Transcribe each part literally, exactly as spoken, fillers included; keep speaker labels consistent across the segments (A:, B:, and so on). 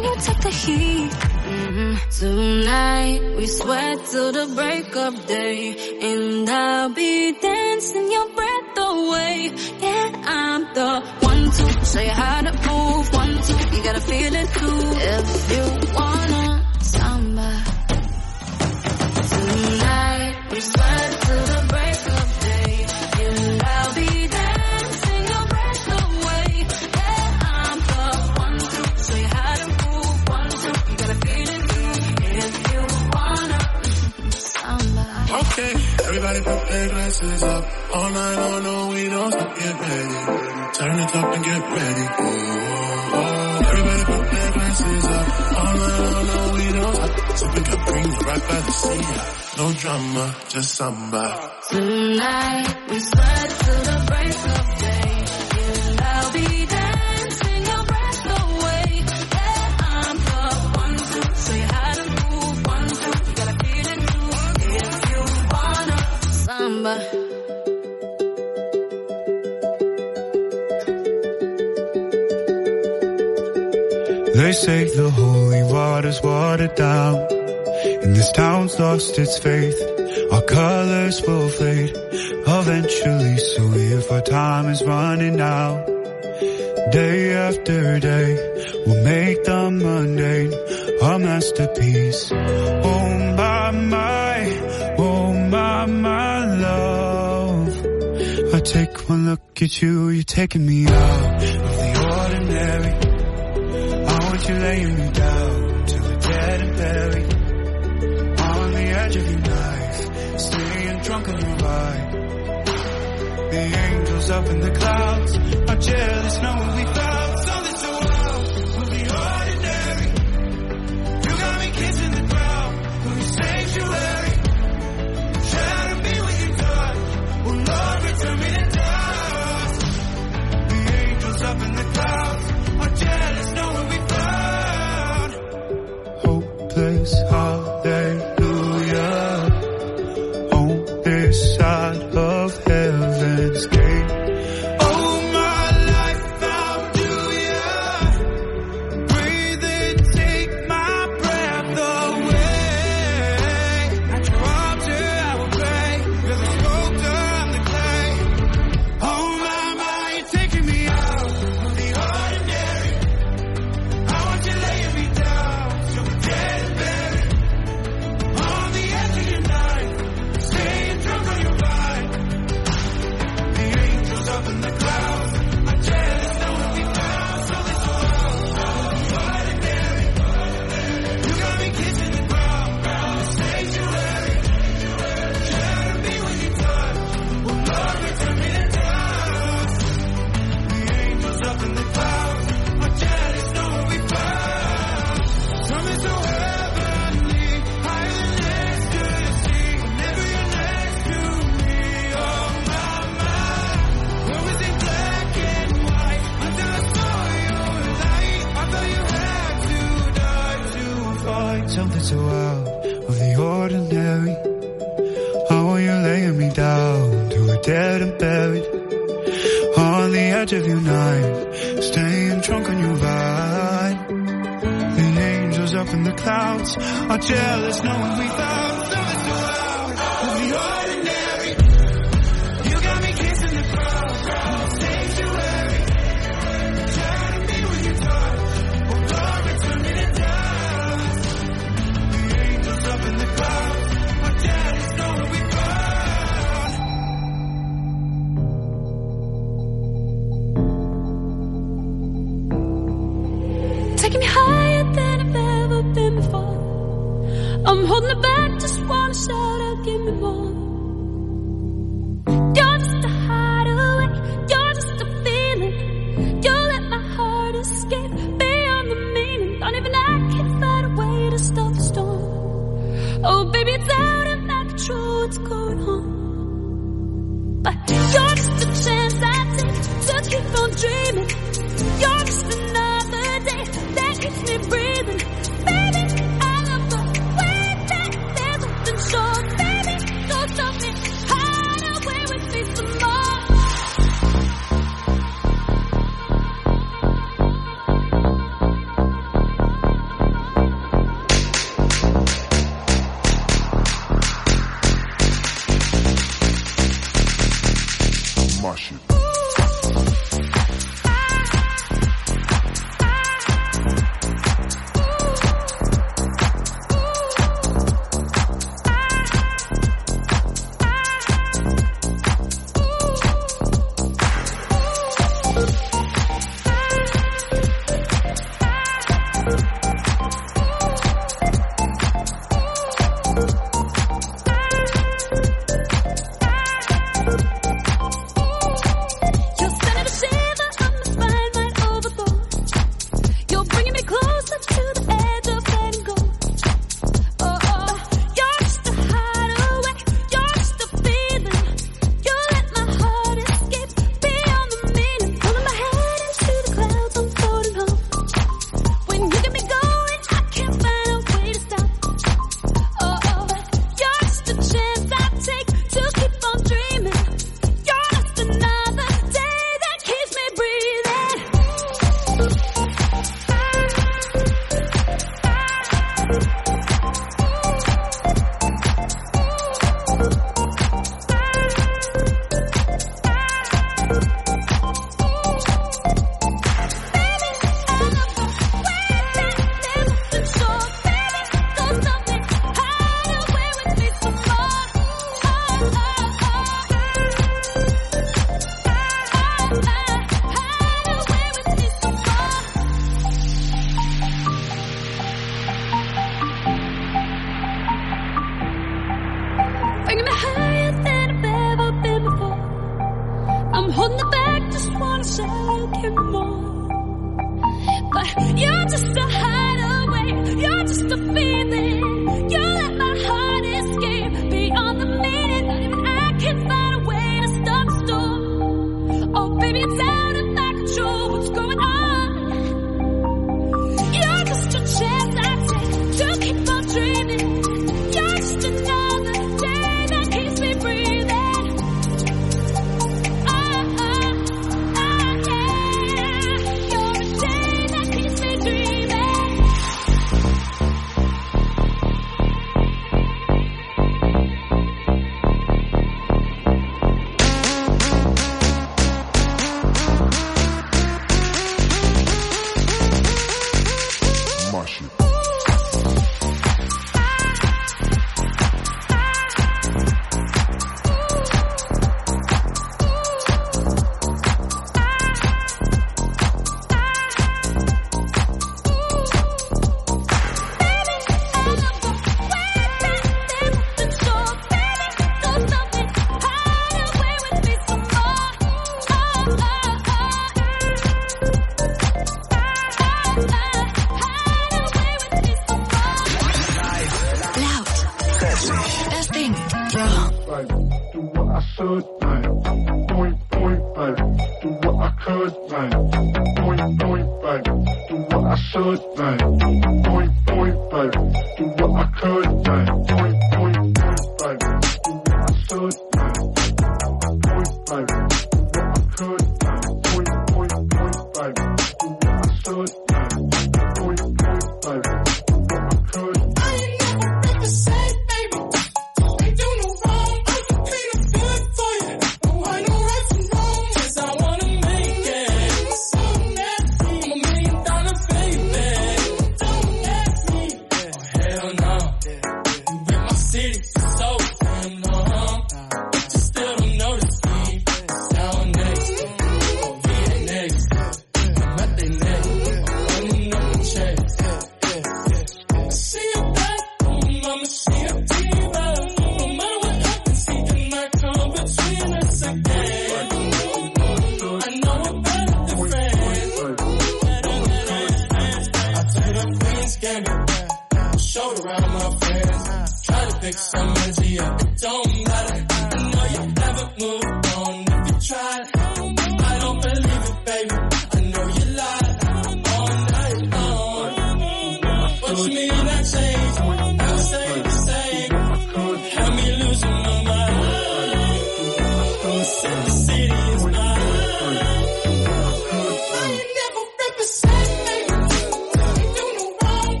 A: Can you take the heat? Mm-hmm. Tonight we sweat till the break of day, and I'll be dancing your breath away. Yeah, I'm the one to show you how to move. One, two, you gotta feel it too. If you wanna samba. Tonight we sweat till the break of day, and I'll be dancing your breath away. Yeah, I'm the one to show you how to move. One, two, you gotta feel it too. If you wanna samba.
B: Okay, everybody put their glasses up. All night long, no, we don't stop. Get ready, turn it up and get ready. Oh, oh, oh. Everybody put their glasses up. All night long, no, we don't stop. So we can bring it right by the sea. No drama, just samba.
A: Tonight we sweat till the break of day, and I'll be dancing your breath away. Yeah, I'm the one to show you how to move. One, two, you gotta feel it too. If you wanna samba.
C: They say the holy water's watered down, and this town's lost its faith. Our colors will fade eventually, so if our time is running out, day after day, we'll make the mundane a masterpiece. Oh my, my, oh my, my love. I take one look at you, you're taking me out of the ordinary. You're laying me down till we're dead and buried on the edge of your knife, staying drunk on your ride. The angels up in the clouds are jealous knowing we found something so wild. We'll be ordinary. You got me kissing the ground from your sanctuary. Shadow me with your touch. Oh Lord, return me to dust. The angels up in the clouds are jealous knowing we hallelujah on this side of heaven's gate. Oh, my life found you, yeah. Breathe and take my breath away. At your altar I will pray. You're the sculptor, I'm the clay. Oh, my, my, you're taking me out of the ordinary. I want you laying me down so we're dead and buried. On the edge of your night, staying drunk on your ride. The angels up in the clouds are jealous knowing we found something so ordinary. You got me kissing the ground, round the sanctuary. Shadow me when you touch. Oh Lord, return me to dust. The angels up in the clouds are jealous knowing we found something so heavenly, higher than ecstasy. Whenever you're next to me, oh my, my. What was in black and white until I saw your light? I thought you had to die to find something so out of the ordinary. How are you laying me down till we're dead and buried on the edge of your night, staying drunk on your ride. The angels up in the clouds are jealous knowing we found something so out of the ordinary. You got me kissing the ground, round the sanctuary. Shadow me when you touch. Oh Lord, return me to dust. The angels up in the clouds are jealous knowing we found.
A: Taking me higher than I've ever been before. I'm holding it back, just wanna shout out, give me more. You're just a hideaway, you're just a feeling. You let my heart escape beyond the meaning. Don't even I can find a way to stop the storm. Oh baby, it's out of my control, what's going on? But you're just a chance I take to keep on dreaming. You're just another day that keeps me breathing. Baby, I love the way that there's open shores. Baby, don't stop me, hide away with me some more.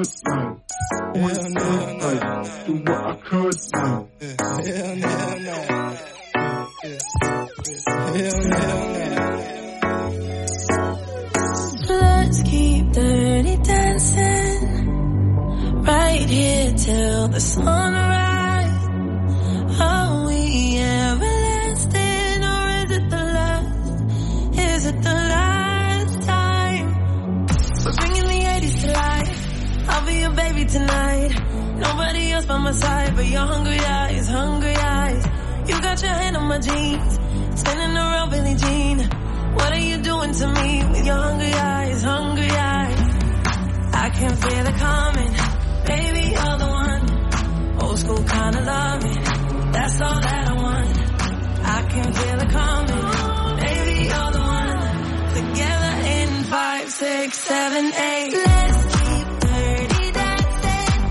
B: could now.
C: Hell no, no.
B: Do what I could now.
C: Hell no, no. Hell no, no.
A: Let's keep dirty dancing right here till the sunrise. Are we everlasting or is it the last? Is it the last time? We're bringing the eighties to life. I'll be your baby tonight. Nobody else by my side but your hungry eyes, hungry eyes. You got your hand on my jeans, spinning around Billie Jean. What are you doing to me with your hungry eyes, hungry eyes? I can feel it coming, baby, you're the one. Old school kind of loving, that's all that I want. I can feel it coming, baby, you're the one. Together in five, six, seven, eight. Let's keep dirty dancing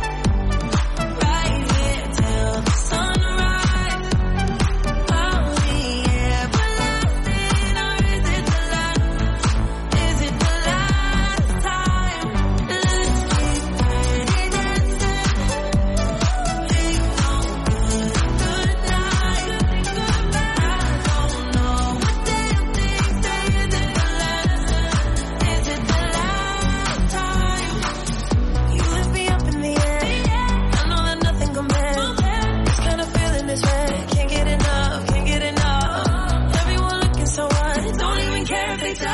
A: right here till the sunrise. Are we everlasting or is it the last? Is it the last time? Let's keep dirty dancing. Ain't no good, good night. I don't know what damn thing say is it the last? Is it the last time? You lift me up in the air. I know that nothing compares. This kind of feeling is rare. Can't get enough, can't get enough. Everyone looking so hot, don't even care if they touch.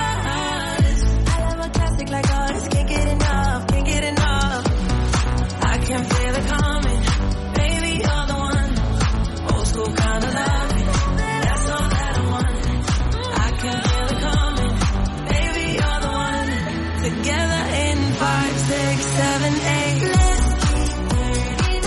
A: I love a classic like ours. Can't get enough, can't get enough. I can feel it coming, baby, you're the one. Old school kind of loving, that's all that I want. I can feel it coming, baby, you're the one. Together in five, six, seven, eight. Let's keep dirty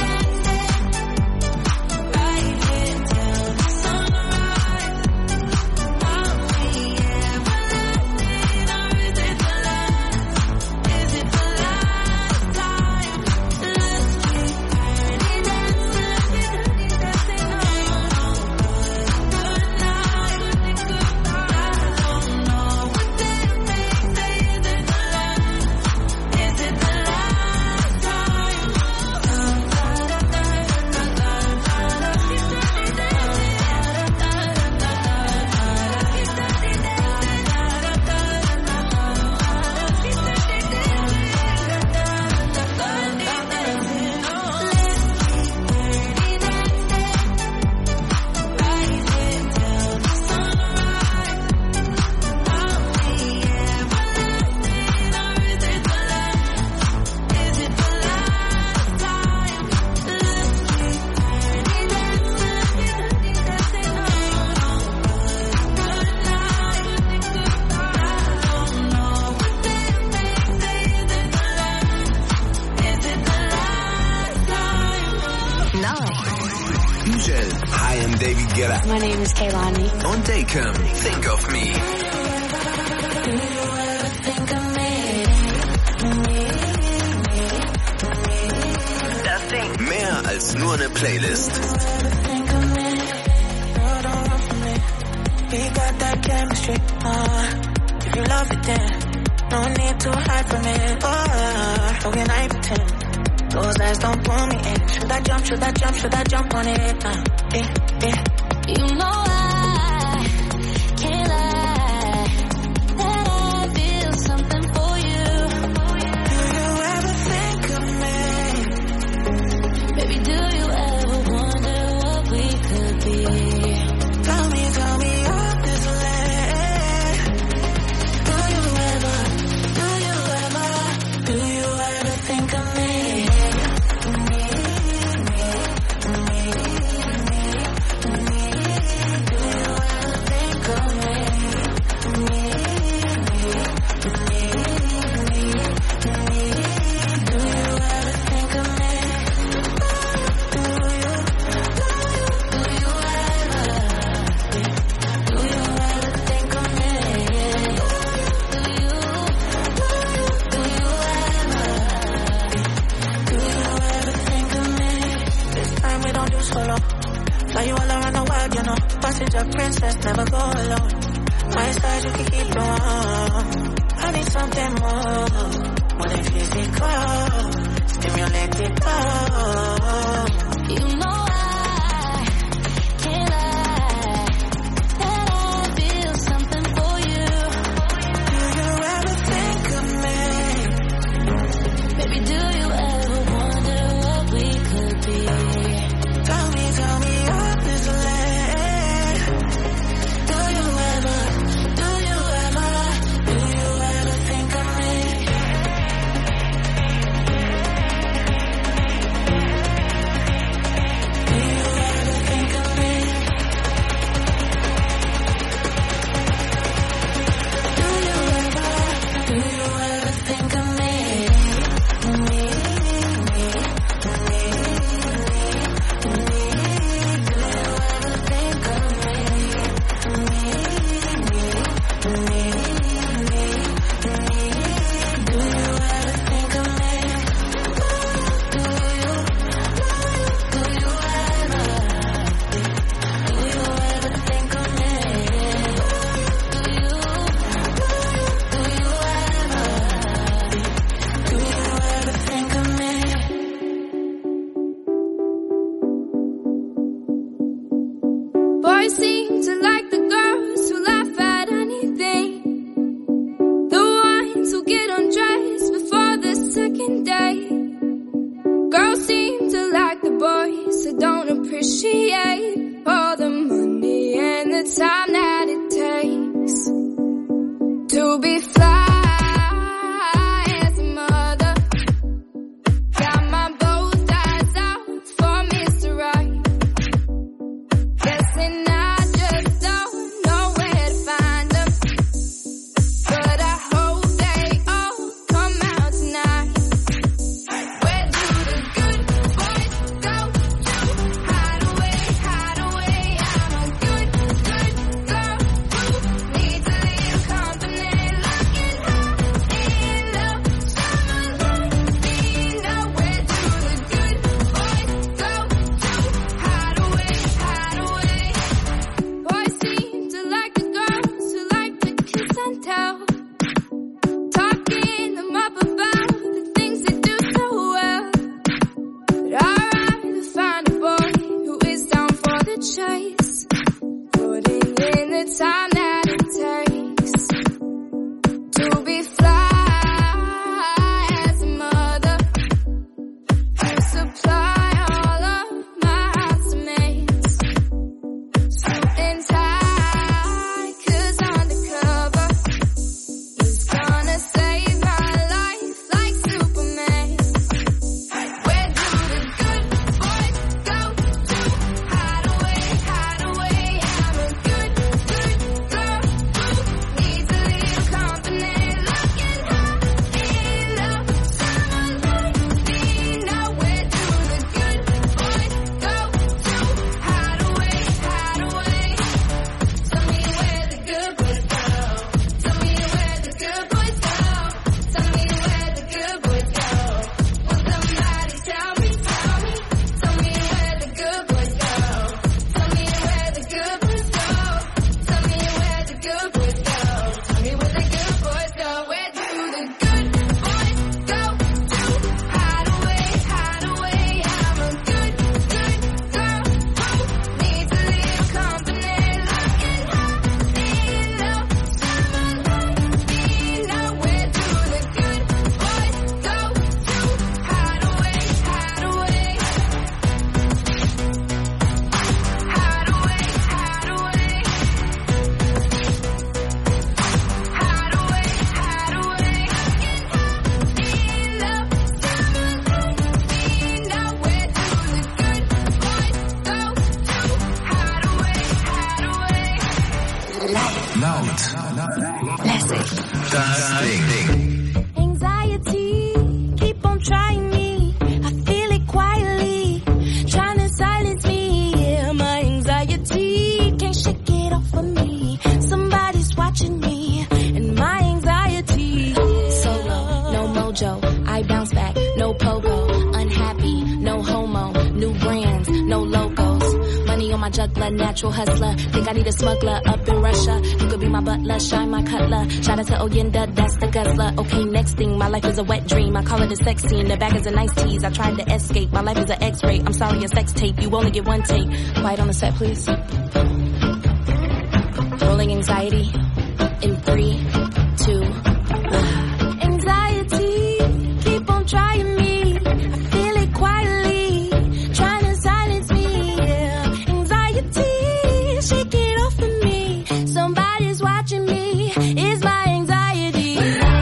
A: dancing right here till the sunrise. Are we everlasting or is it the last? Is it the last time? Let's keep dirty dancing, dirty dancing. Good night. I don't know what damn thing say is it the last? Is it the last time?
D: Hi, I'm David Guetta.
E: My name is Kehlani.
D: On Daycom, Think of Me.
A: Do you ever think of me?
D: Das Ding. Mehr als nur eine Playlist.
A: Think of me? No, don't run from me. We got that chemistry. Uh, if you love it, then no need to hide from it. Oh, how can I pretend? Those eyes don't pull me in. Should I jump? Should I jump? Should I jump on it? Uh, yeah, yeah. You know I can't lie that I feel something for you. Do you ever think of me? Baby, do you ever wonder what we could be? Tell me, tell me honestly. Do you ever, do you ever, do you ever think of me? Fly you all around the world, you know. Passenger princess, never go alone. My side, you can keep it warm. I need something more.
E: more than physical, stimulated, oh.
A: You know I can't lie that I feel something for you.
E: Do you ever think of me?
A: Baby, do you ever wonder what we could be?
E: Tell me, tell me honestly. Do you ever, do you ever, do you ever think of me? Do you ever think of me? Do you ever, do you ever think of me? Me, me, me, me, me. Do you ever think of me? Me, me, me, me, me. Do you ever think of me? Do you, do you ever, do you ever think of me? Do you, do you ever, do you ever think of me?
A: Boys seem to like the girls who laugh at anything, the ones who get undressed before the second date. Girls seem to like the boys who don't appreciate all the money and the time that it takes to be fly as a mother. Got my bow ties out for Mister Right. Guessing I just don't know where to find them, but I hope they all come out tonight. Where do the good boys go to hide away, hide away? I'm a good, good girl who needs a little company, looking high in love. Someone like me. Now where do the good boys go to hide away, hide away? Boys seem to like the girls who like to kiss and tell, talking them up about the things they do so well. But I'd rather find a boy who is down for the chase, putting in the time that it takes to be fly as a mother, to supply all of my housemates. Suit and tie, 'cause undercover is gonna save my life like Superman. Where do the good boys go to hide away, hide away? I'm a good, good girl who needs a little company, looking high in love. Someone like me. Now where do the good boys go to hide away, hide away? Tell me where the good boys go. Tell me where the good boys go. Tell me where the good boys go. Will somebody tell me, tell me, tell me where the good boys go. Tell me where the good boys go. Tell me where the good boys go. Tell me where the good boys go. Where do the good boys go to hide away, hide away? I'm a good, good girl who needs a little company, looking high in love. Someone like me. Now where do the good boys go to hide away, hide away? Hide away, hide away. Hide away, hide away. In love, someone like me. Now where do the good boys go to hide away, hide away?
D: Laut.
E: Classic.
D: Das Ding.
A: Anxiety, keep on trying me. I feel it quietly, trying to silence me. Yeah, my anxiety can't shake it off of me. Somebody's watching me, and my anxiety. Solo, no mojo. I bounce back, no pogo. Unhappy, no homo. New brands, no logos. Money on on my juggler, natural hustler. Think I need a smuggler up in Russia. You could be my butler, shine my cutler. Shout out to Oyenda, that's the guzzler. Okay, next thing, my life is a wet dream. I call it a sex scene. The bag is a nice tease. I tried to escape. My life is an X-ray. I'm sorry, a sex tape. You only get one take. Quiet on the set, please. Rolling anxiety in three, two, one. Anxiety, keep on trying me. I feel it quietly, trying to silence me. Yeah. Anxiety, shake it off of me. Somebody's watching me. It's my anxiety.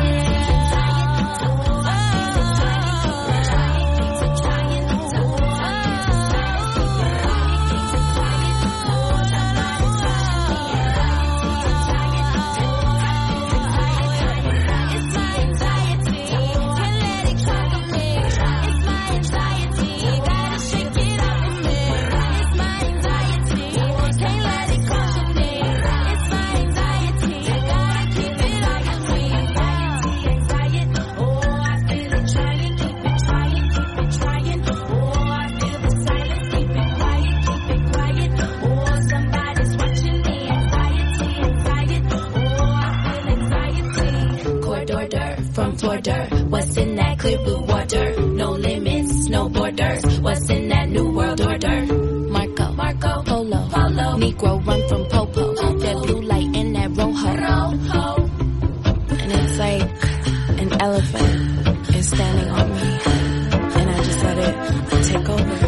A: What's in that clear blue water? No limits, no borders. What's in that new world order? Marco, Marco, Polo, Polo. Negro run from Popo. That blue light in that rojo. Rojo. And it's like an elephant is standing on me. And I just let it take over.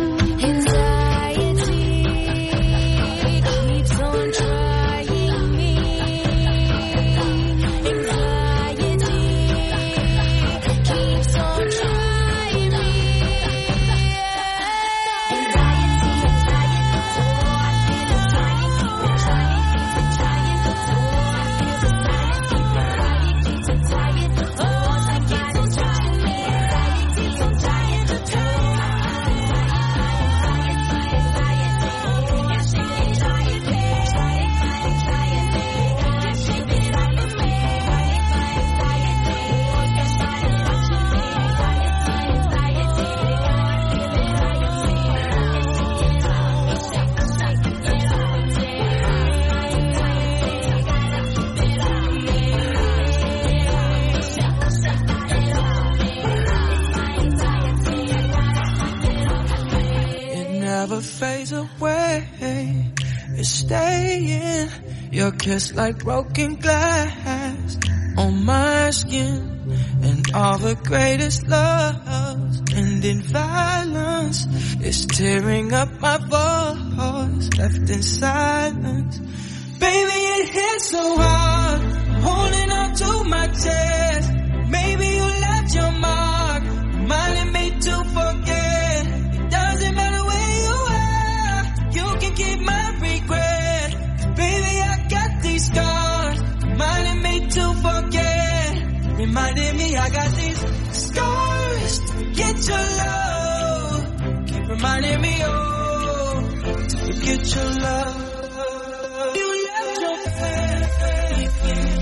C: Fades away, it's staying. Your kiss like broken glass on my skin. And all the greatest loves end in violence. It's tearing up my voice, left in silence. Baby, it hits so hard, holding on to my chest. Maybe you left your mark, reminding me to forget. It doesn't matter where you are, you can keep my regret. Baby, I got these scars, reminding me to forget. Reminding me I got these scars to get your love. Keep reminding me, oh, to forget your love. You left your face,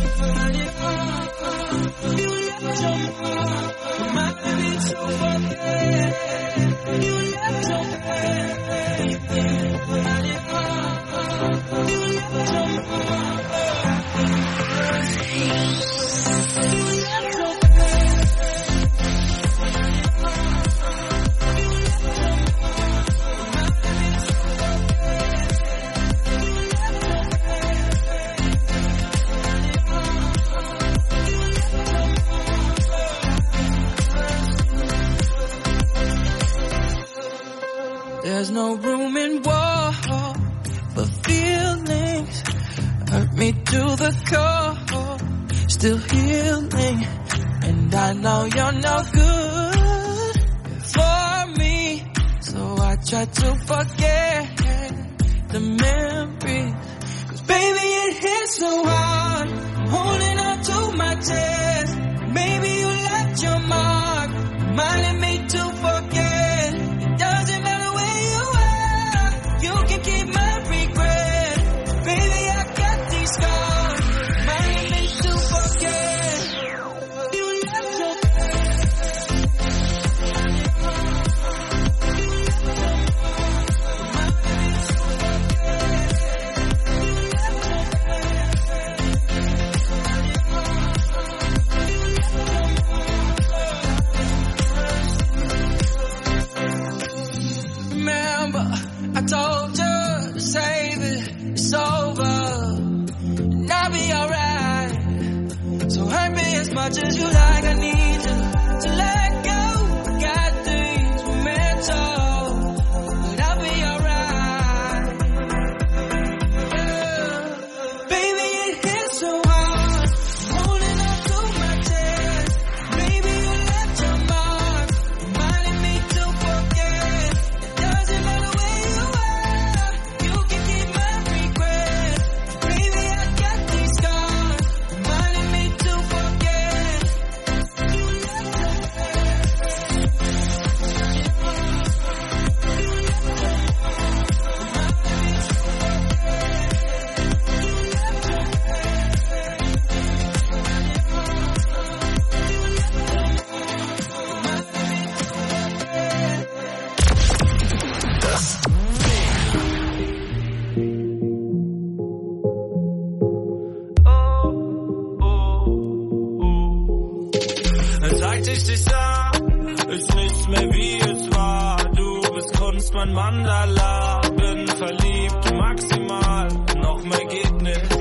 C: you left your mark, reminding me to forget. You left your face, you left your mark. You left your There's no room in war for feelings. Hurt me to the core, still healing. And I know you're no good for me, so I try to forget the memories. Cause baby it hits so hard, holding on to my chest. Maybe you left your mark, reminding me to forget. It doesn't matter where you are, you can keep my regret. Baby, I got these scars, reminding me to forget. You left your face, you left your mark, much as you like, I need you to let go. Got things we meant to, but I'll be alright. Yeah. Baby, it hits so hard, holding on to my chest. Maybe you left your mark, reminding me to forget. It doesn't matter where you are, you can keep my regret. Baby, I got these scars, reminding me to forget. You left your Seit ich dich sah, ist nichts mehr wie es war. Du bist Kunst, mein Mandala. Bin verliebt, maximal, noch mehr geht nicht.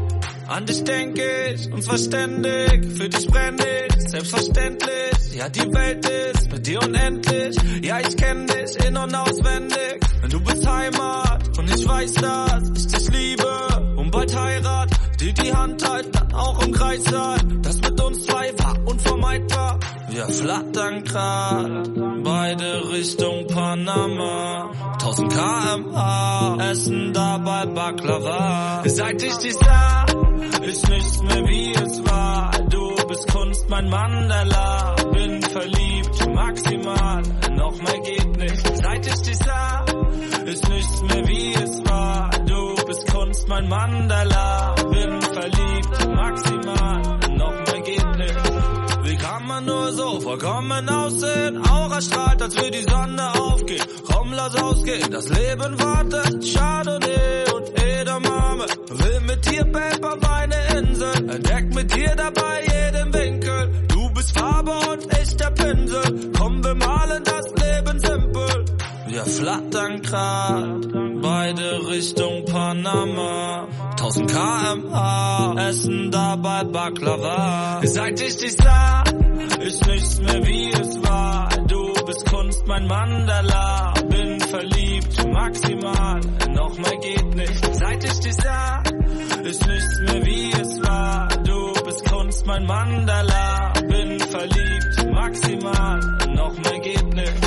C: An dich denk ich, uns verständig. Für dich brenn ich, selbstverständlich. Ja, die Welt ist mit dir unendlich. Ja, ich kenn dich in- und auswendig. Du bist Heimat und ich weiß, dass ich dich liebe. Und bald Heirat, die die Hand halten, dann auch im Kreis sein. Das mit uns zwei war unvermeidbar. Wir flattern grad, beide Richtung Panama. tausend Kilometer pro Stunde, essen dabei Baklava. Seit ich dich sah, ist nichts mehr wie es war. Du bist Kunst, mein Mandala. Bin verliebt, maximal, noch mehr geht nicht. Seit ich dich sah, ist nichts mehr wie es war. Du bist Kunst, mein Mandala. Bin verliebt, maximal, noch mehr geht nicht. Wie kann man nur so vollkommen aussehen? Aura strahlt, als wir die Sonne aufgeht. Komm, lass ausgehen, das Leben wartet. Chardonnay und Edamame. Will mit dir, Babe, auf eine Insel. Entdeck mit dir dabei jeden Winkel. Du bist Farbe und ich der Pinsel. Komm, wir malen das Leben simpel. Wir flattern grad, beide Richtung Panama. tausend Kilometer pro Stunde, essen dabei Baklava. Seit ich dich sah, ist nichts mehr wie es war. Du bist Kunst, mein Mandala. Bin verliebt, maximal, noch mehr geht nicht. Seit ich dich sah, ist nichts mehr wie es war. Du bist Kunst, mein Mandala. Bin verliebt, maximal, noch mehr geht nicht.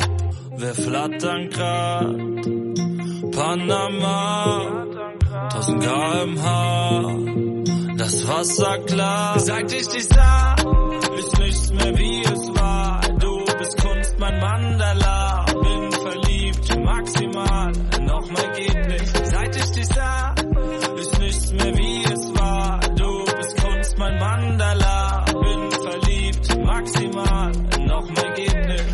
C: Wir flattern grad, Panama, tausend Kilometer pro Stunde, das Wasser klar. Seit ich dich sah, ist nichts mehr wie es war. Du bist Kunst, mein Mandala. Bin verliebt, maximal, noch mehr geht nicht. Seit ich dich sah, ist nichts mehr wie es war. Du bist Kunst, mein Mandala. Bin verliebt, maximal, noch mehr geht nicht.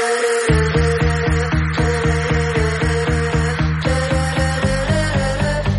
E: Nach Panama.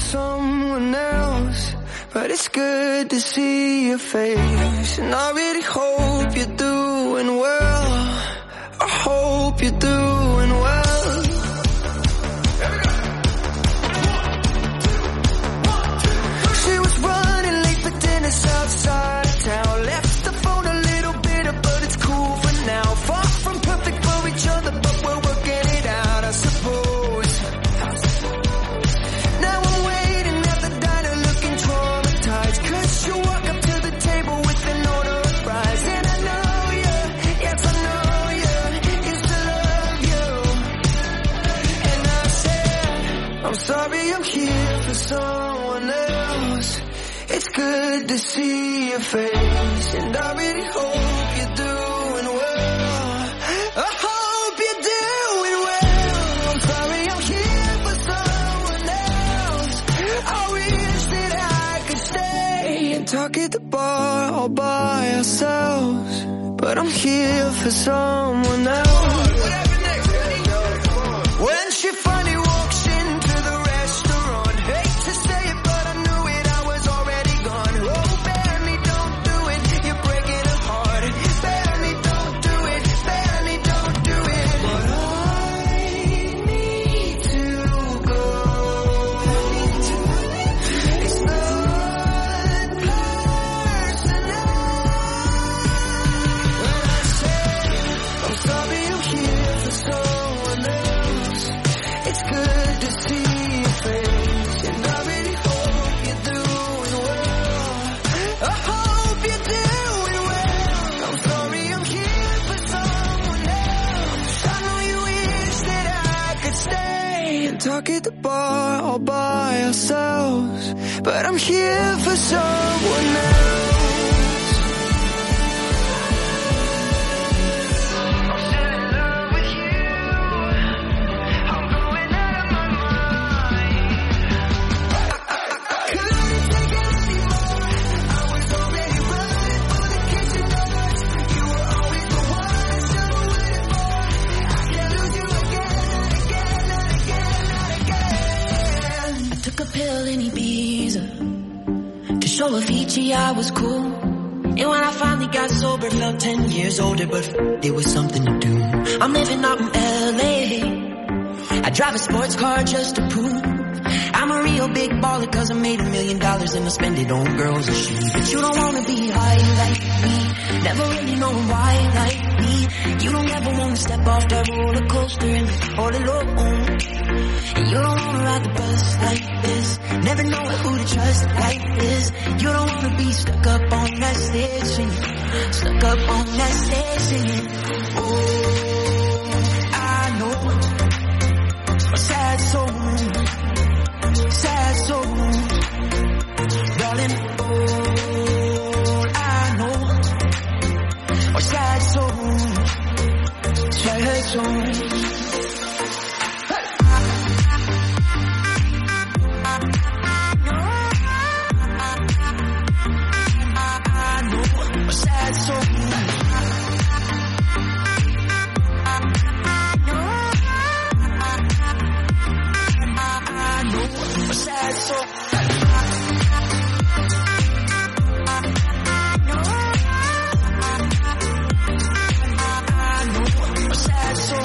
F: someone else, but it's good to see your face. And I really hope you're doing well. I hope you're doing well. She was running late for dinner outside of town. Left the phone a little bitter, but it's cool for now. Far from perfect for each other, but we're working it out, I suppose. Now I'm waiting at the diner looking traumatized, 'cause you walk up to the table with an order of fries. And I know you, yes I know you, used to love you. And I said, I'm sorry I'm here for someone else. It's good to see your face, and I really hope you're doing well. I hope you're doing well. I'm sorry I'm here for someone else. I wish that I could stay and talk at the bar all by ourselves, but I'm here for someone else. When she finally walks into the restaurant, hate to say it, but I knew it, I was already gone. Oh, Benny, don't do it, you're breaking her heart. Benny, don't do it, Benny, don't do it. But I need to go. It's not personal. When I say I'm sorry I'm here for someone else, it's good to see your face, and I really hope you're doing well. I hope you're doing well. I'm sorry I'm here for someone else. I know you wish that I could stay and talk at the bar all by ourselves, but I'm here for someone else. I'm still in love with you. I'm going out of my mind. Couldn't take it anymore. I was already running for the kitchen doors. You were always the one I should have waited for. I can't lose you again, not again, not again, not again.
E: I took a pill in Ibiza to show Avicii I was cool. And when I finally got sober, felt ten years older, but f- it was something to do. I'm living out in L A. I drive a sports car just to prove I'm a real big baller, 'cause I made a million dollars and I spend it on girls and shoes. But you don't wanna be high like me, never really know why like me. You don't ever wanna step off that roller coaster and be all alone. And you don't wanna ride the bus like this, never know who to trust like this. You don't wanna be stuck up on that stage singing, stuck up on that stage singing. Oh, I know a sad soul, sad soul, darling. All I know are sad souls, sad souls. Sad soul. Sad soul. Sad soul.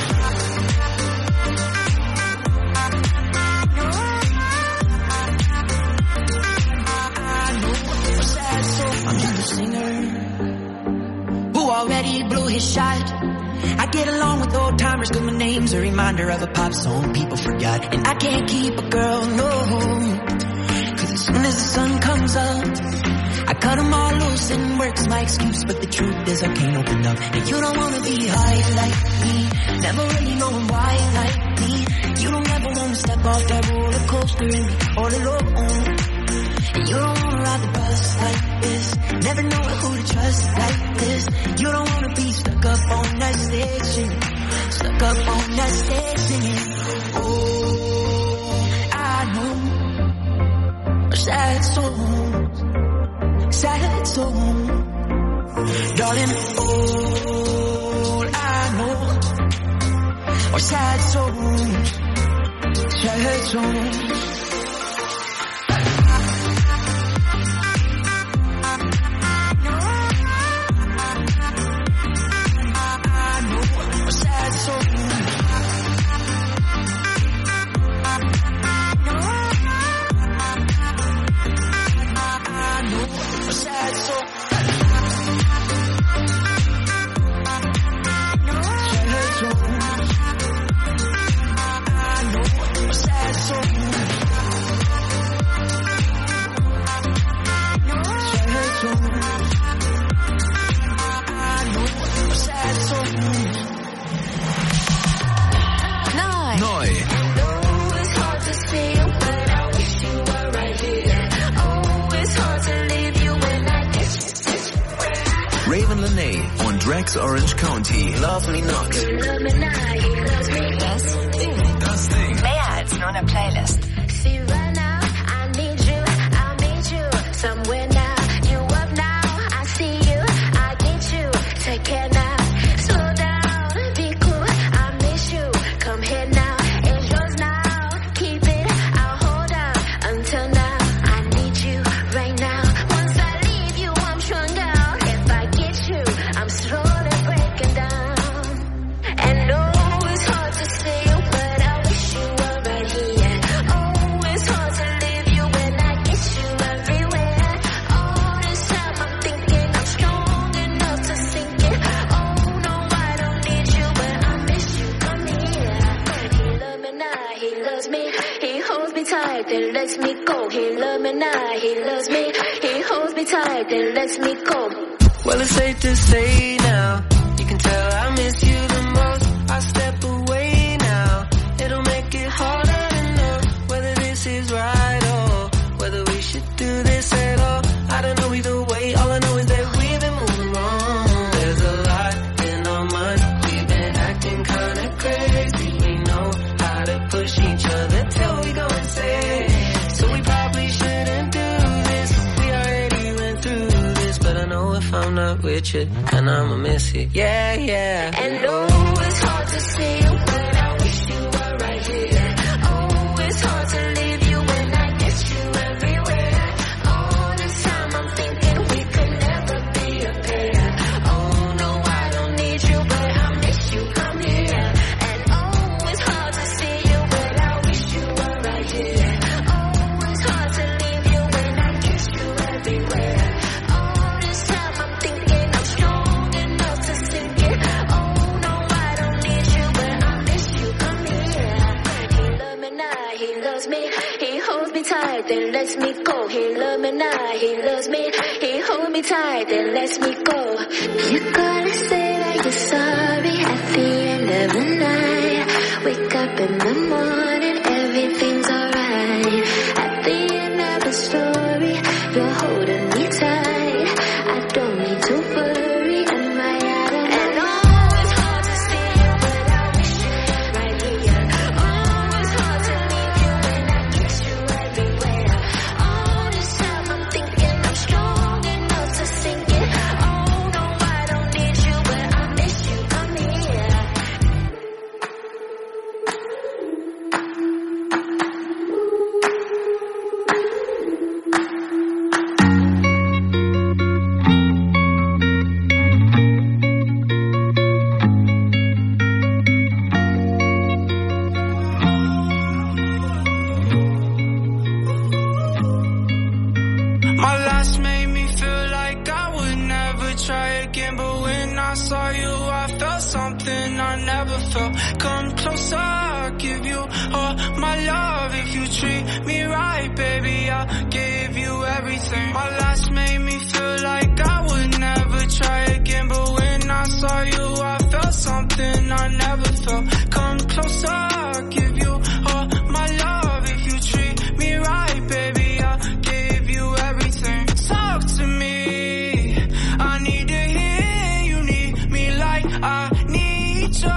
E: I'm just a singer who already blew his shot. I get along with old timers 'cause my name's a reminder of a pop song people forgot. And I can't keep a girl, no, 'cause as soon as the sun comes up, I cut them all loose and work's my excuse. But the truth is I can't open up. And you don't wanna be high like me, never really knowing why like me. You don't ever wanna step off that roller coaster and be all alone. And you don't wanna ride the bus like this, never know who to trust like this. You don't wanna be stuck up on that stage singing, stuck up on that stage singing. Oh, I know sad souls, sad souls, darling. All I know are sad souls, sad souls.
D: Raven Lene und Drax Orange County.
E: Love me not.
A: You love me now, he loves me.
G: Das Ding.
D: Das Ding.
G: Mehr als nur eine Playlist.
A: See right now, I need you, I'll meet you somewhere now. You up now, I see you, I get you. Take care now, slow down, be cool, I miss you. Come here now, it's yours now. Keep it, I'll hold out until now. I need you right now. Once I leave you, I'm strung out. If I get you, I'm slowly breaking down. And no, it's hard to say, but I wish you were right here. Oh, it's hard to leave you when I get you everywhere. All this time I'm thinking I'm strong enough to sink it. Oh no, I don't need you, but I miss you. Come here. He love me now, he loves me. He holds me tight, then lets me go. He love me now, he loves me. He holds me tight, then lets me go.
F: Well, it's safe to say now, you can tell I miss you the most. I step away now, it'll make it harder to know whether this is right or whether we should do this at all. I don't know either way, all I know is that we've been moving wrong. There's a lot in our mind, we've been acting kinda crazy. We know how to push each other till we go insane. So we probably shouldn't do this, we already went through this. But I know if I'm not with you, then I'ma miss it, yeah, yeah.
A: And oh, it's hard to see you, but I wish you were right here. Oh, it's hard to leave you when I get you everywhere. All this time I'm thinking we could never be a pair. Oh no, I don't need you, but I miss you. Come here. And oh, it's hard to see you, but I wish you were right here. Oh, it's hard to leave you when I kiss you everywhere. All this time I'm thinking I'm strong enough to sink it. Oh no, I don't need you, but I miss you. Come here. He love me now, he loves me. He holds me tight, then lets me go. He love me now, he loves me. He holds me tight, then lets me go. You gotta say that you're sorry at the end of the night. Wake up in the morning, everything's alright. At the end of the story, you're holding me tight. I don't need to worry, am I out of and oh, it's hard to see you, but I wish you were right here. Oh, it's hard to leave you when I kiss you everywhere. All this time I'm thinking I'm strong enough to sink it. Oh no, I don't need you, but I miss you. Come here.
C: My last made me feel like I would never try again. But when I saw you, I felt something I never felt. Come closer, I'll give you all my love. If you treat me right, baby, I'll give you everything. My last made me feel like I would never try again. But when I saw you, I felt something I never felt. Come closer, I'll give you all my love. If you treat me right, baby, I'll give you everything. Talk to me, I need to hear you need me like I need you.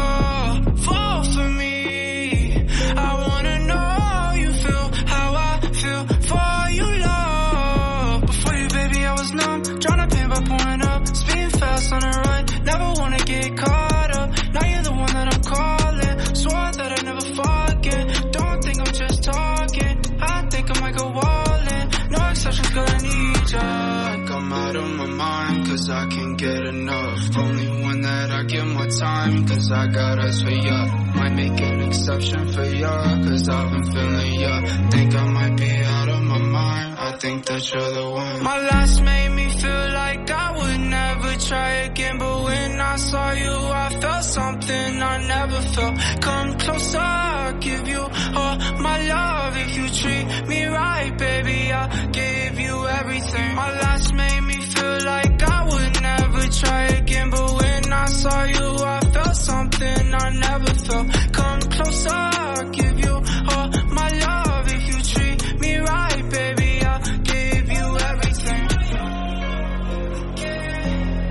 C: Fall for me, I wanna know you feel how I feel for you, love. Before you, baby, I was numb, trying to pain by pouring up. Speeding fast on the run, never wanna get caught up. Now you're the one that I'm calling, swore that I'd never forget. Don't think I'm just talking, I think I might go all in. No exceptions, girl, I need ya. Like I'm out of my mind, cause I can't get enough. Only one that I give my time, cause I got eyes for ya. Might make an exception for ya, cause I've been feeling ya. Think I might be out of my mind, I think that you're the one. My last made me feel like I would never try again. But when I saw you, I felt something I never felt. Come closer, I'll give you all my love. If you treat me right, baby, I'll give you everything. My last made me feel like I would never try again. But when I saw you, I felt something I never felt. Come closer, I'll give you all my love. If you treat me right, baby, I'll give you everything. Yeah.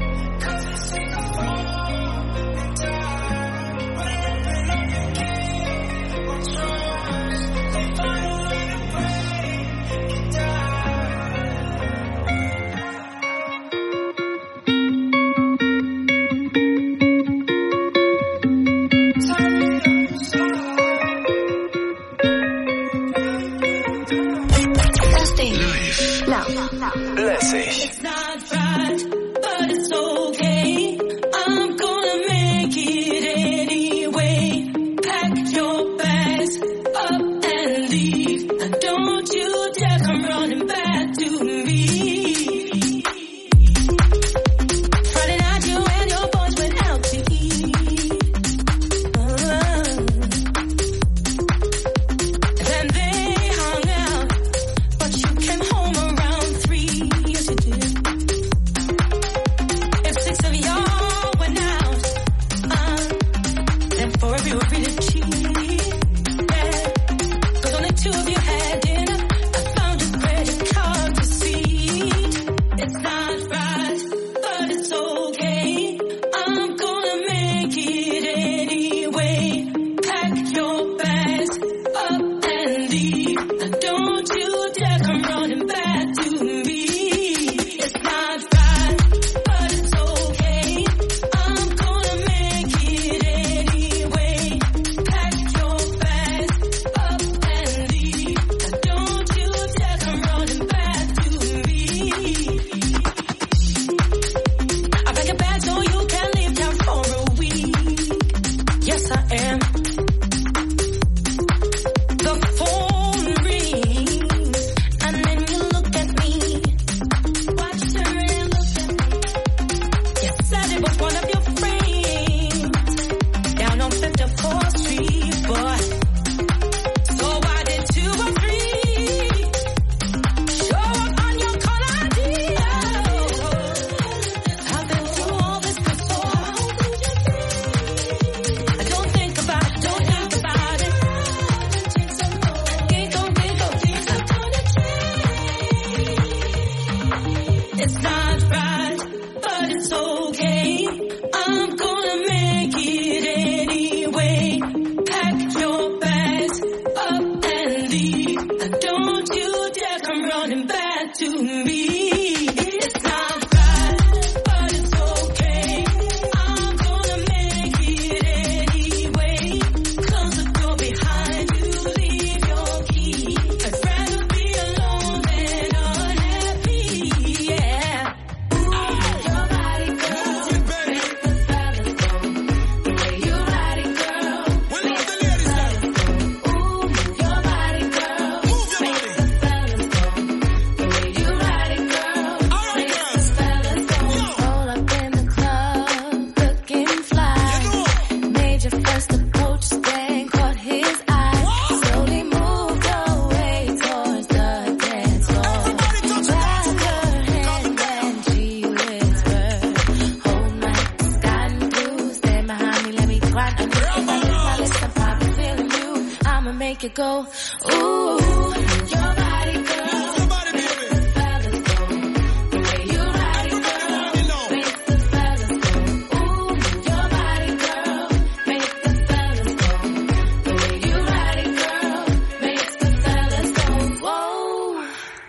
A: make it go. Ooh, your body, girl.
C: Move your body, baby.
A: Fellas go. The way you ride it, girl, make the fellas go. Ooh, your body, girl, make the fellas go. The way you ride it, girl, make the fellas go. Whoa,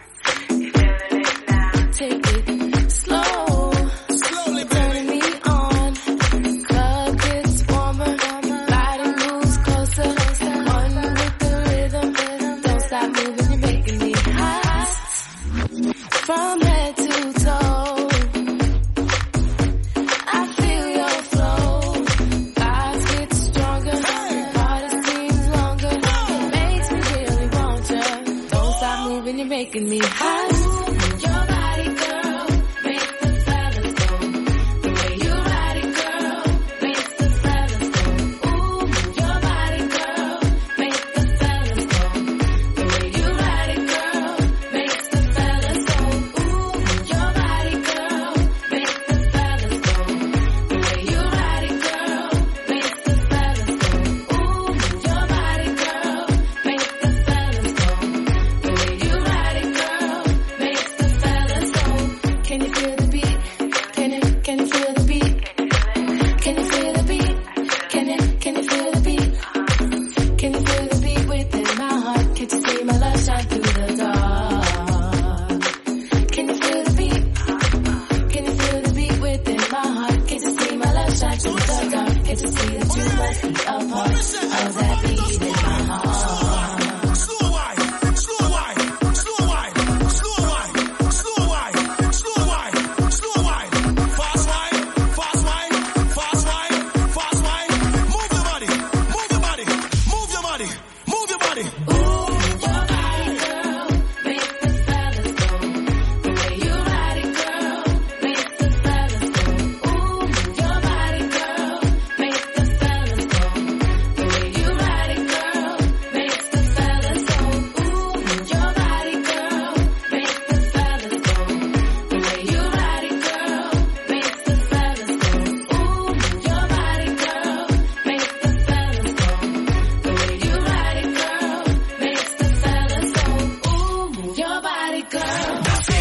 A: take it slow,
C: Slowly,
A: turn
C: baby.
A: me on. Club gets warmer, body moves closer. One with the rhythm, don't stop moving, you're making me hot. From head to toe, I feel your flow. Vibes get stronger, body seems longer. It makes me really want you. Don't stop moving, you're making me hot. Your body, girl, make the fellas go. The way you ride it, girl, make the fellas go. Ooh, your body, girl, make the fellas go. The way you ride it, girl, makes the fellas go. Ooh, your body, girl, make the fellas go. The way you ride it, girl, makes the fellas go. Ooh, your body, girl, make the fellas go. The way you ride it, girl, makes the fellas go. Can you feel the beat? Can you, can you feel the beat? Can you feel the beat? Can you, can you feel the beat? Can you feel the beat within my heart? Can't you see my love shine through the dark? Can you feel the beat? Can you feel the beat within my heart? Can't you see my love shine through the dark? Can't you see that you must be a part of that beat in my heart?
C: Slow wine, slow wine, slow wine, slow wine, slow wine, slow wine, slow wine, fast wine, fast wine, fast wine, fast wine. Move your body, move your body, move your body, move your body.
A: Ooh, your body, girl, make the fellas go. The way you ride it, girl, make the fellas go. Ooh, your body, girl, make the fellas go. The way you ride it, girl, makes the fellas go. Ooh, your body, girl, make the fellas go. The way you ride it, girl, makes the fellas go. Ooh, your body, girl, make the fellas go. The way you ride it, girl, makes the fellas go. Ooh, your body, girl.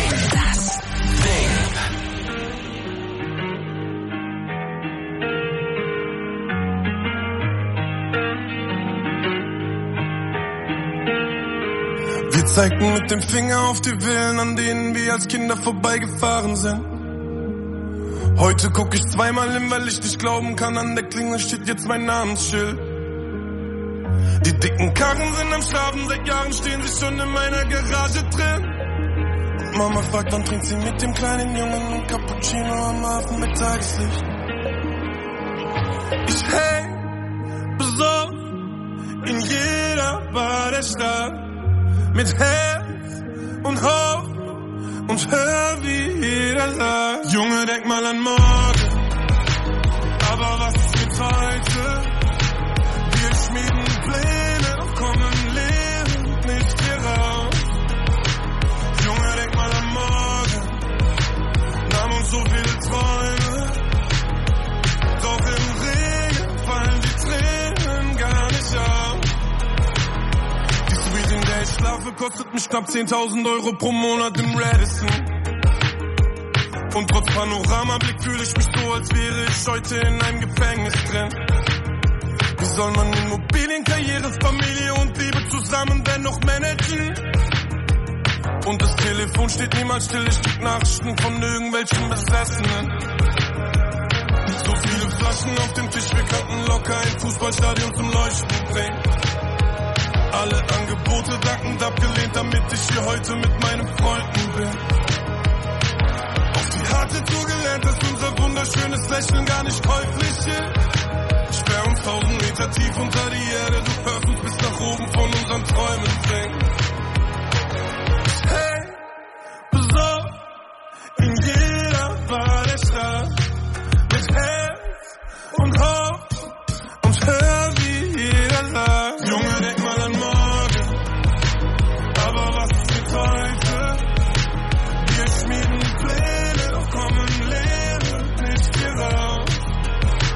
B: Wir zeigten mit dem Finger auf die Villen, an denen wir als Kinder vorbeigefahren sind. Heute guck ich zweimal hin, weil ich nicht glauben kann, an der Klingel steht jetzt mein Namensschild. Die dicken Karren sind am Schlafen, seit Jahren stehen sie schon in meiner Garage drin. Und Mama fragt, wann trinkt sie mit dem kleinen Jungen ein Cappuccino am Abend mit Tageslicht. Ich häng besoffen in jeder Bar der Stadt, mit Herz und Hoffnung und hör, wie jeder sagt: Junge, denk mal an morgen, aber was ist mit heute? Wir schmieden Pläne, doch kommen lebend nicht hier raus. Junge, denk mal an morgen, nahm uns so viele Träume, doch im Regen fallen die Tränen gar nicht auf. Die Suite, in der ich schlafe, kostet mich knapp zehntausend Euro pro Monat im Radisson. Und trotz Panoramablick fühle ich mich so, als wäre ich heute in einem Gefängnis drin. Wie soll man Immobilien, Karriere, Familie und Liebe zusammen dennoch managen? Und das Telefon steht niemals still, ich krieg Nachrichten von irgendwelchen Besessenen. So viele Flaschen auf dem Tisch, wir könnten locker ein Fußballstadion zum Leuchten bringen. Alle Angebote dankend abgelehnt, damit ich hier heute mit meinen Freunden bin. Auf die harte Tour gelernt, dass unser wunderschönes Lächeln gar nicht käuflich ist. Sperr uns tausend Meter tief unter die Erde, du hörst uns bis nach oben von unseren Träumen singen. Hey, besoffen in jeder Bar der Stadt, mit Herz und Hoffnung und hör, wie jeder sagt: Junge, denk mal an morgen, aber was ist mit heute? Wir schmieden Pläne, doch kommen lebend nicht hier raus.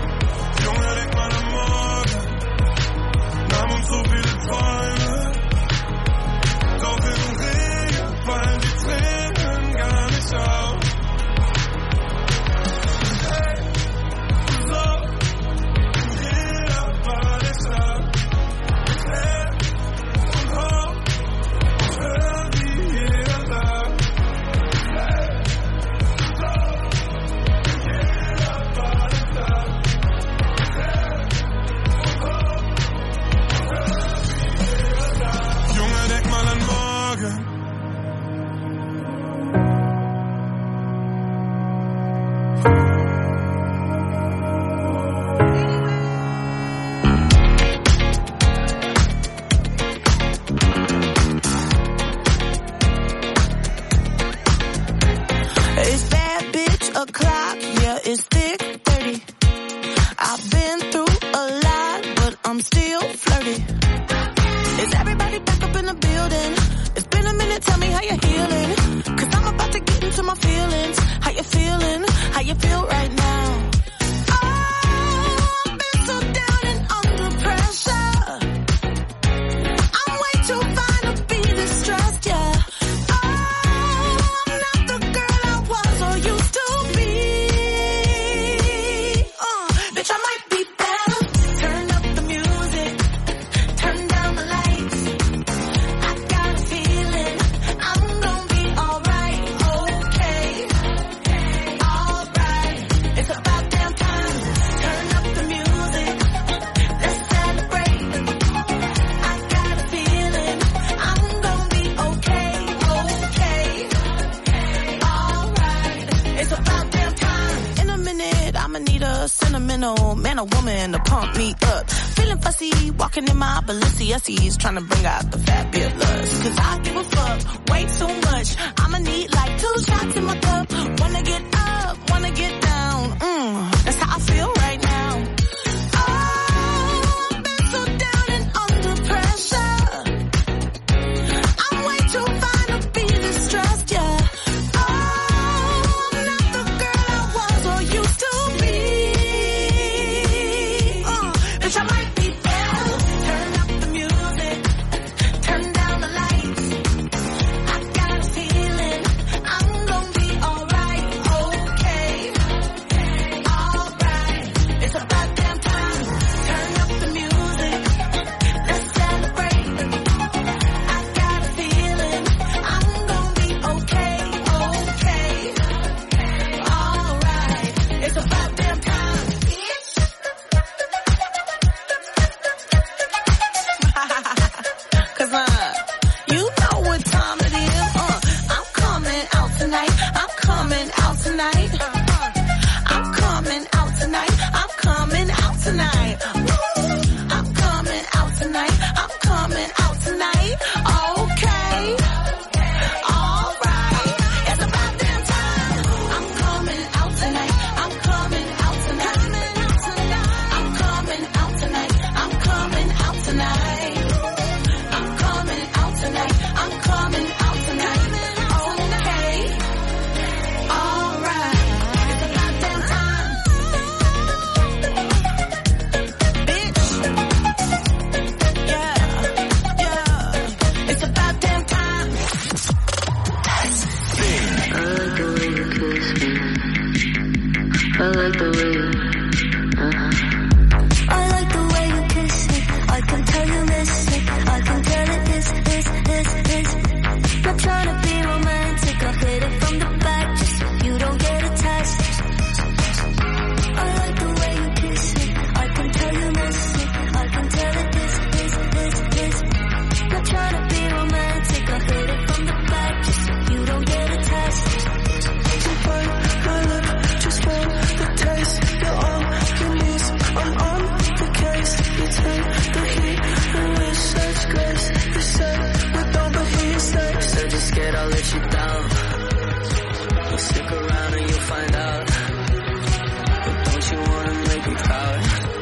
H: yeah, it's thick, dirty. I've been through a lot, but I'm still flirty. Is everybody back up in the building? It's been a minute, tell me how you're healing. Cause I'm about to get into my feelings. How you feeling? How you feel right now? Oh, I've been so down and under pressure. I'm way too fine to be distressed, yeah. Oh, I'm not the girl I was or used to be. Uh, bitch, I might be better. Turn up the music. Turn down the lights. I got a feeling I'm gonna be alright. Okay. Alright. It's about damn time. Turn up the music. Let's celebrate. I got a feeling I'm gonna be okay. Okay. Alright. It's about damn time. In a minute, I'ma need a sentimental man or woman to pump me up. Feeling fussy, walking in my Balenciennes, trying to bring out the fabulous. Cause I give a fuck way too much. I'ma need like two shots in my cup. Wanna get up, wanna get down. Mm, that's how I feel right now. Oh, I've been so down and under pressure. I'm way too fine to be distressed, yeah. Oh, I'm not the girl I was or used to be. Uh, bitch, I might be better. Turn up the music. Turn down the lights. I got a feeling I'm gonna be alright. Okay. Alright. It's about damn time. Turn up the music. Let's celebrate. I got a feeling I'm gonna be okay. Okay. Alright. It's about damn time. Cause uh, you know what time it is. Uh, I'm coming out tonight. I'm coming out tonight. Uh, I'm coming out tonight. I'm coming out tonight. Woo. I'm coming out tonight. I'm coming out tonight. Okay. Alright. It's about damn time. I'm coming out tonight. I'm coming out tonight. I'm coming out tonight. I'm coming out tonight. I'm coming out tonight. I'm coming out tonight. Okay. Alright. It's about damn time. Bitch. Yeah. Yeah. It's about damn time.
I: I like the way you kiss me. I like the way you, uh-huh.
F: I like the way you kiss me. I can tell you miss it. I can tell it is, is, is, is. Not trying to be romantic. I hit it from the back just so you don't get attached. I like the way you kiss me. I can tell you miss it. I can tell it is, is, is, is. Not trying to be romantic. I hit it from the back just so you don't get attached. To burn my lip, just for the taste. You're all you need. I'm on the case. You take the heat and with such grace. You said with all the heat snakes.
I: Said you're scared I'll let you down. Well, stick around and you'll find out. But don't you wanna make me proud?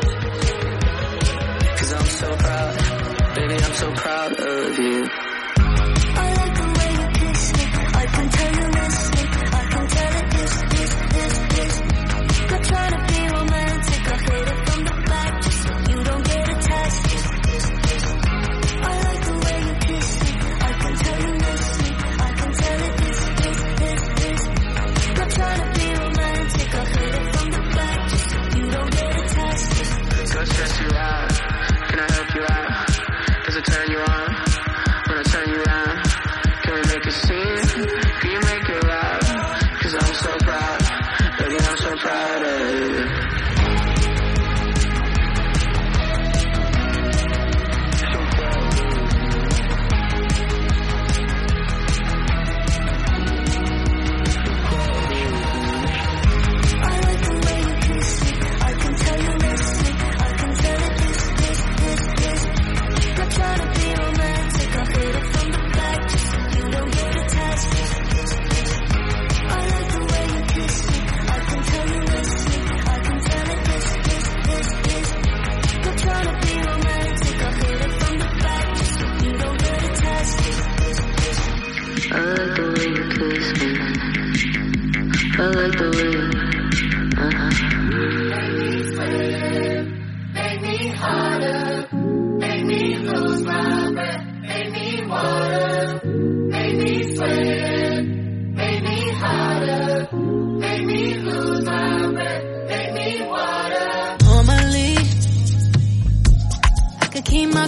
I: Cause I'm so proud. Baby, I'm so proud of you.
F: I like the way you kiss me. I can tell you miss me. I can tell it is, is, is, is. Not trying to be romantic. I hit it from the back just so you don't get attached. I like the way you kiss me. I can tell you miss me. I can tell it is, is, is, is. Not trying to be romantic. I hit it from the back just so you don't get attached.
I: Go stress you out. Can I help you out? Does it turn you on? When I turn you around, can we make a scene? Can you make it loud? Cause I'm so proud. Baby, I'm so proud of you.
F: I like the way you kiss me. I can tell you miss me. I can tell it is, is, is, is. Not trying to be romantic. I hit it from the back just so you don't get attached. I like the way you kiss me. I can tell you miss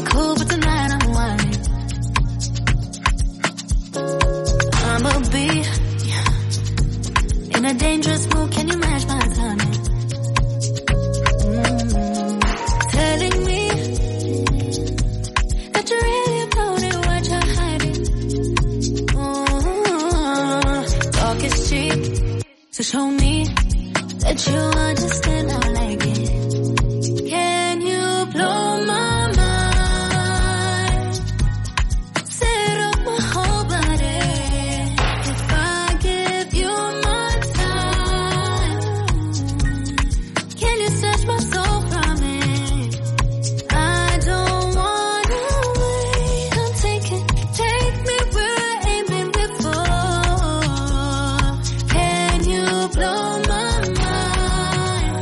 A: cool, but tonight I'm whining. I'ma be in a dangerous mood. Can you match my timing? Mm. Telling me that you're really about it, what you're hiding. Mm. Talk is cheap, so show me that you understand. I like it. Can you blow my mind? Set up my whole body. If I give you my time, can you touch my soul from it? I don't wanna wait. I'm taking, take me where I ain't been before. Can you blow my mind?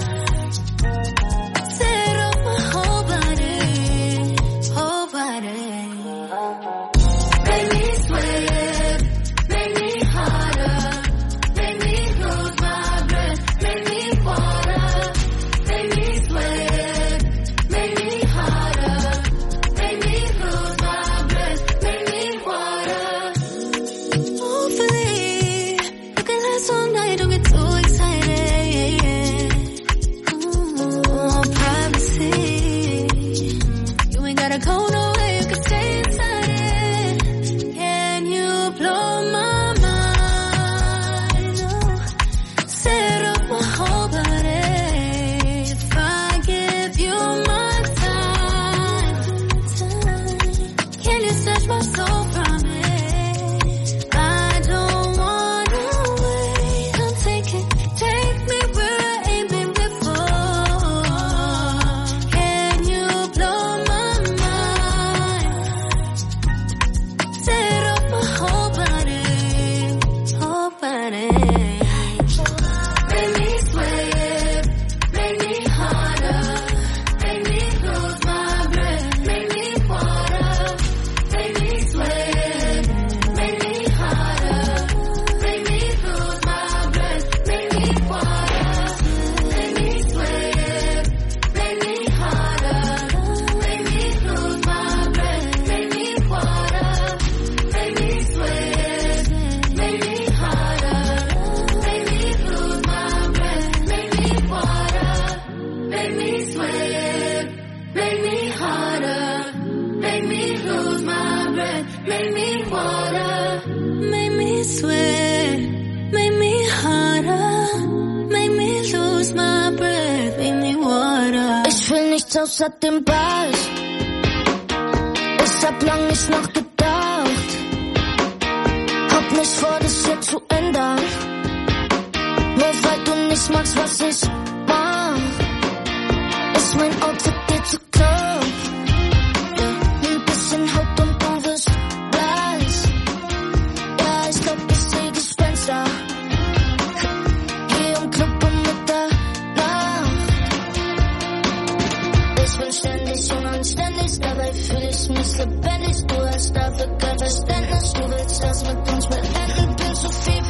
A: Set up my whole body, whole body. Make me sweat, make me harder, make me lose my breath, make me water, make me sweat, make me harder, make me lose my breath, make me water. Hopefully, you can last all night, don't get too excited. Ooh, privacy. You ain't gotta go nowhere, you can stay inside it. Can you blow my mind? Oh, set up my whole body. If I give you my time, can you touch my soul from it? I don't wanna wait. I'm taking, take me where I ain't been before. Can you blow my mind? Set up my whole body, whole body. Make me sweat, make me harder, make me lose my breath, make me water, make me sweat, make me harder, make me lose my breath, make me water, make me sweat, make me harder, make me lose my breath, make me water, make me sweat, make me harder, make me lose my breath, make me water, make me sweat, make me harder, make me lose my breath, make me water, make me sweat, make me harder, make me lose my breath, make me water.
J: Ich will nichts außer dem Ball. Ich hab lang nicht nachgedacht. Hab nicht vor, das hier zu ändern. Nur weil du nicht magst, was ich mach. Ist mein Outfit dir zu knapp? Ja, ein bisschen Haut und du wirst blass. Ja, ich glaub, ich seh Gespenster. Hier im Club um Mitternacht. Ich bin ständig unanständig, dabei fühl ich mich lebendig. Du hast dafür kein Verständnis, du willst das mit uns beenden. Bin zu viel